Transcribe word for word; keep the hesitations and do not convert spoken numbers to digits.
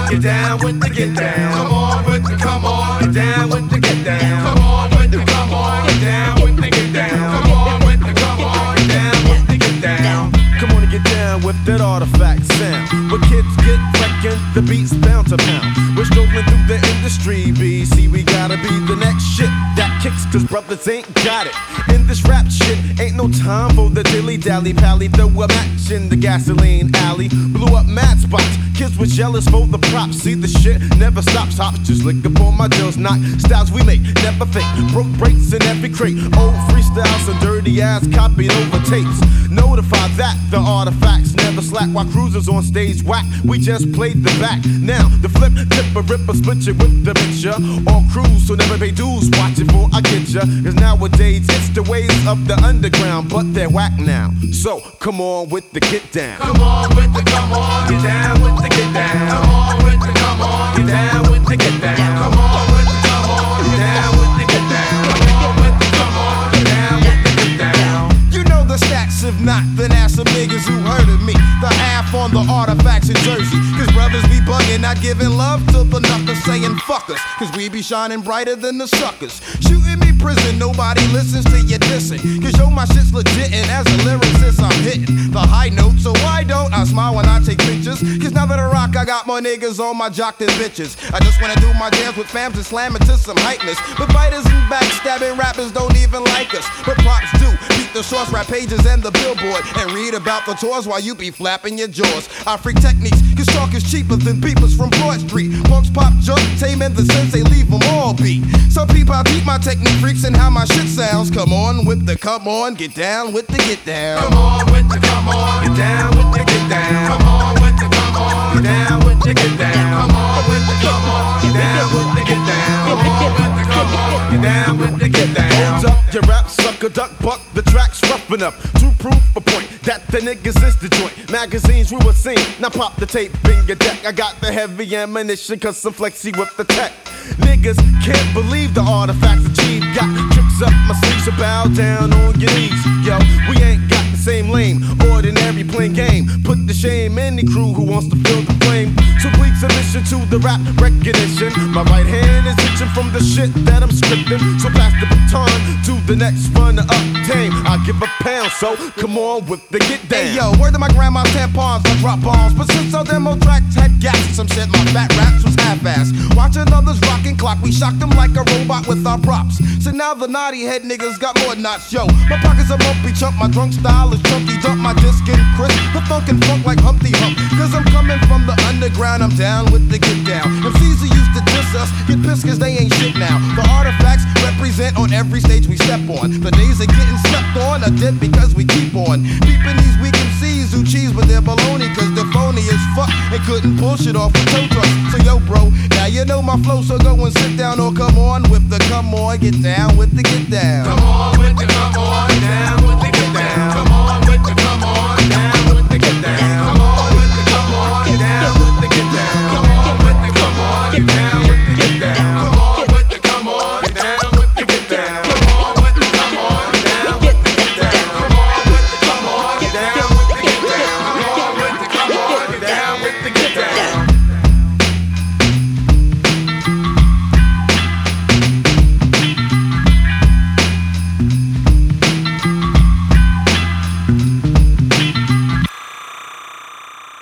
get down with the get down. Come on with the come on, get down with the get down. Come on with the come on, get down with the get down. Come on with the come on, get down with the get down. Come on and get down with that artifact sound. Where kids get wrecking, the beats bound to pound. We're strolling through the industry, B. See, we gotta be the next shit that kicks, cause brothers ain't got it. In this rap shit, ain't no time for the dilly-dally pally. Throw a match in the gasoline alley. Blew up mad spots, kids were jealous for the props. See, the shit never stops, hops just lick up on my deals. Knock styles we make, never fake. Broke breaks in every crate. Old freestyles and dirty ass copied over tapes. Notify that the artifacts never slack while cruisers on stage whack. We just played the back. Now the flip, tip a ripper, split you with the picture. All crews, so never pay dues. Watch it for I get ya. Cause nowadays it's the ways of the underground, but they're whack now. So come on with the get down. Come on with the come on, get down with the get down. Come on with the come on, get down with the get down. Come on with the come on, get down with the get down. Come on with the come on, get down with the get down. You know the stats, if not, then ask some niggas who heard of me. The half on the artifacts in Jersey. Cause brothers be bugging, not giving love to the knuckers, saying fuck us. Cause we be shining brighter than the suckers. Shooting me prison, nobody listens to you dissing. Cause yo, my shit's legit, and as a lyricist, I'm hitting the high note. So why don't I smile when I take pictures? Cause now that I rock, I got more niggas on my jock than bitches. I just wanna do my dance with fams and slam it to some hypeness. But biters and backstabbing rappers don't even like us. But props do. Beat the source rap pages and the billboard. And read about the tours while you be flapping your jaws. I freak techniques, cause talk is cheaper than beepers from Broad Street. Punks pop junk, tame and the sensei leave them all beat. Some people I teach my technique freaks and how my shit sounds. Come on with the come on, get down with the get down. Come on with the come on, get down with the get down. Come on with the come on, get down with the get down. Come on with the come on, get down with the get down. Come on with the come on, get down with the get down. Hold up, your rap sucker, duck buck, the track's rough enough to prove a point that the niggas is the joint. Magazines we were seeing, now pop the tape in your deck. I got the heavy ammunition, cause I'm flexy with the tech. Niggas can't believe the artifacts achieved. Got tricks up my sleeves, so bow down on your knees. Yo, we ain't got the same lane, ordinary plain game. Put the shame in the crew who wants to feel the flame. So please submission to the rap recognition. My right hand is itching from the shit that I'm scripting. So pass the baton to the next runner up tame. I give a pound, so come on with the get down. Hey yo, word to my grandma's tampons, I drop bombs. But since our demo tracks had gaps, some said my fat raps was half-assed. Watching others rockin' clock, we shocked them like a robot with our props. So now the naughty head niggas got more knots, yo. My pockets are lumpy chump, my drunk style is chunky. Dump my disc and crisp, the funk and funk like Humpty Hump. Cause I'm coming from the underground, I'm down with the get down. M Cs who used to diss us, get pissed cause they ain't shit now. The artifacts represent on every stage we step on. The days of getting slept on are dead because we keep on peeping these weak M Cs who cheese with their baloney. Cause they're phony as fuck and couldn't pull shit off with tow trucks. So yo bro, now you know my flow, so go and sit down or come on with the come on, get down with the get down. Come on with the come on,